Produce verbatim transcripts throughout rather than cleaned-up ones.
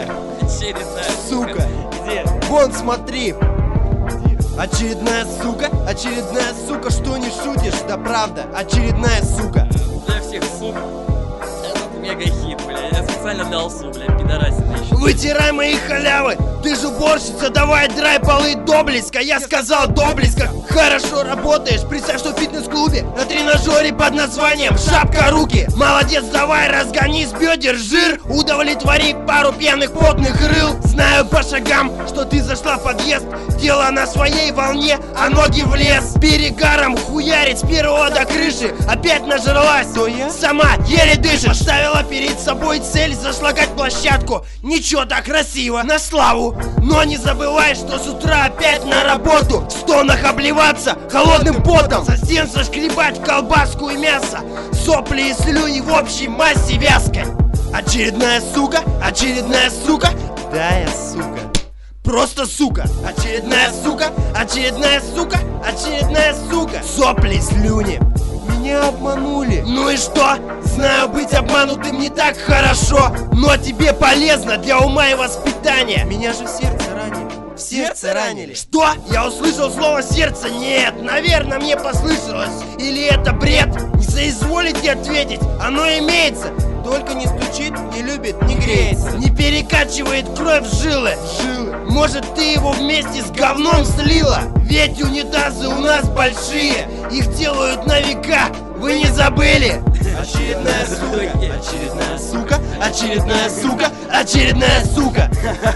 Очередная сука. Где? Вон, смотри. Очередная сука, очередная сука, что не шутишь, да правда, очередная сука. Для всех сук этот мега-хит, бля. Я специально для алсу, бля, пидорасина еще. Вытирай мои халявы, ты же уборщица, давай драй полы до близко. Я сказал до близко. Хорошо работаешь, представь, что в фитнес-клубе на тренажере под названием «Шапка руки». Молодец, давай разгони с бедер жир, удовлетвори пару пьяных потных рыл. Знаю по шагам, что ты зашла в подъезд, тело на своей волне, а ноги в лес. Перегаром хуярить с первого до крыши, опять нажралась, то я сама еле дышишь. Поставила перед собой цель зашлагать площадку. Ничего, так красиво, на славу. Но не забывай, что с утра опять на работу. В стонах обливаться холодным потом, со стен соскребать колбаску и мясо, сопли и слюни в общей массе вязкой. Очередная сука, очередная сука, да я сука, просто сука. Очередная сука, очередная сука, очередная сука, сопли, слюни. Меня обманули. Ну и что? Знаю, быть обманутым не так хорошо, но тебе полезно для ума и воспитания. Меня же в сердце ранили. В сердце ранили. Что? Я услышал слово сердце? Нет, наверное, мне послышалось. Или это бред? Не соизволите ответить, оно имеется. Только не стучит, не любит, не греется, не перекачивает кровь в жилы. Жилы. Может, ты его вместе с говном слила? Ведь унитазы у нас большие, их делают на века, вы не забыли? Очередная сука, очередная сука, очередная сука, очередная сука.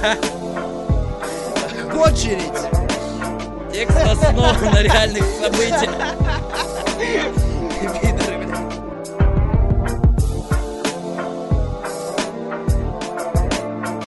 В очередь. Текст основан на реальных событиях.